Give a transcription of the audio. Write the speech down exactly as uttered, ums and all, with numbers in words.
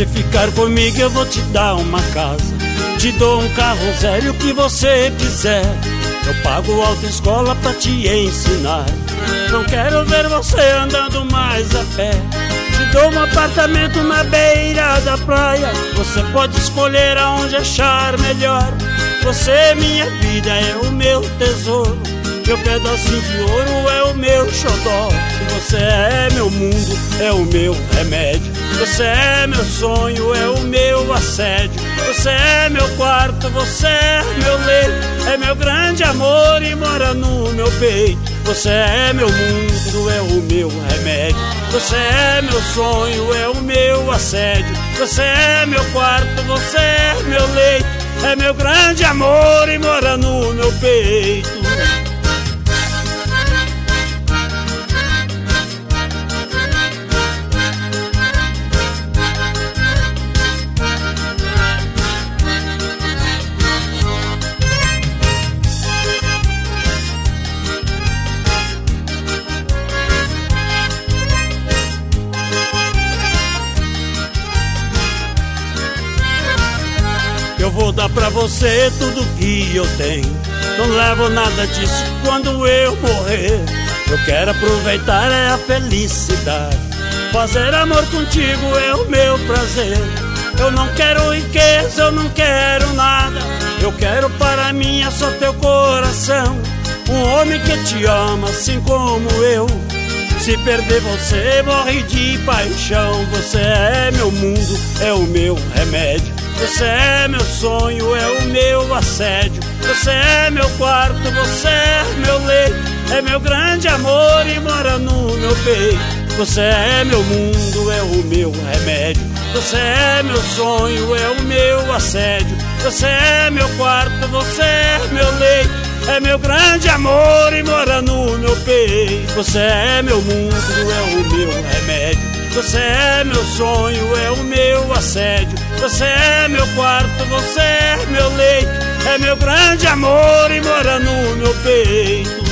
você ficar comigo eu vou te dar uma casa, te dou um carro zero, o que você quiser. Eu pago autoescola pra te ensinar. Não quero ver você andando mais a pé. Te dou um apartamento na beira da praia. Você pode escolher aonde achar melhor. Você é minha vida, é o meu tesouro. Meu pedacinho de ouro é o meu xodó. Você é meu mundo, é o meu remédio. Você é meu sonho, é o meu assédio. Você é meu quarto, você é meu leito. É meu grande amor e mora no meu peito. Você é meu mundo, é o meu remédio. Você é meu sonho, é o meu assédio. Você é meu quarto, você é meu leito. É meu grande amor e mora no meu peito. Eu vou dar pra você tudo que eu tenho. Não levo nada disso quando eu morrer. Eu quero aproveitar é a felicidade. Fazer amor contigo é o meu prazer. Eu não quero riqueza, eu não quero nada. Eu quero para mim é só teu coração. Um homem que te ama assim como eu. Se perder você morre de paixão. Você é meu mundo, é o meu remédio. Você é meu sonho, é o meu assédio. Você é meu quarto, você é meu leito. É meu grande amor e mora no meu peito. Você é meu mundo, é o meu remédio. Você é meu sonho, é o meu assédio. Você é meu quarto, você é meu leito. É meu grande amor e mora no meu peito. Você é meu mundo, é o meu remédio. Você é meu sonho, é o meu assédio. Você é meu quarto, você é meu leito. É meu grande amor e mora no meu peito.